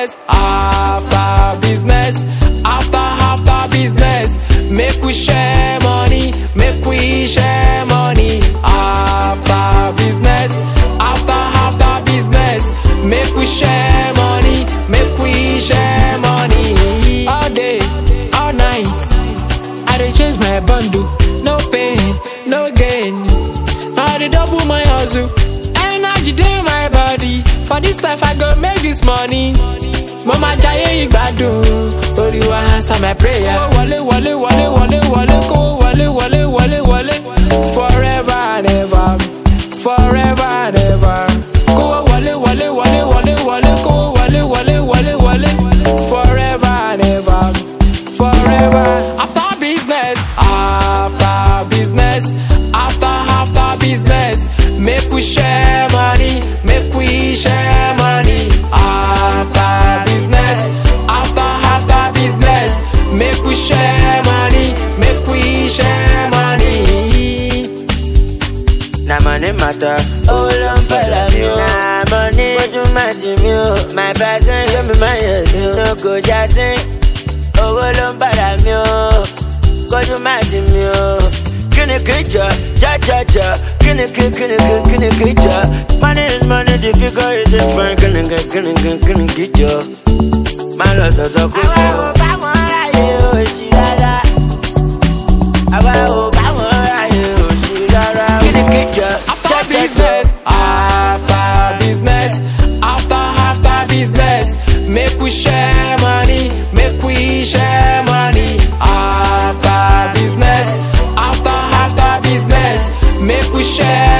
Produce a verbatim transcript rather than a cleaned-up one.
business, after business, after after business. Make we share money, make we share money. After business, after after business. Make we share money, make we share money. All day, all night, I dey chase my bundle. No pain, no gain. Now they double my hustle. Energy dey my body. For this life I go make this money. Mama jaye igbadun, Olúwa answer my prayer. Wale wale wale wale wale ko wale wale wale wale. Forever and ever, forever and ever. Ko wale wale wale wale wale ko wale wale wale wale. Forever and ever, forever. After business, after business, after after business. Make we share money, make we share money. After business, after after business. Make we share money, make we share money. Na money matter, oh long follow me. Na money, what you imagine me? My person, give me my yes, no go just sing. Oh long follow me, go you imagine me? Kini kicha, cha cha cha. Kini kini kini kini kicha. Money is money, the figure is different. Kini kini kini kini kicha. My love does a good thing. Awa o ba mo ra ye o si rara. Awa o ba mo ra ye o si rara. Kini kicha. After business, after business, after after business. Make we share money, make we share money. After business, after after business. Make we share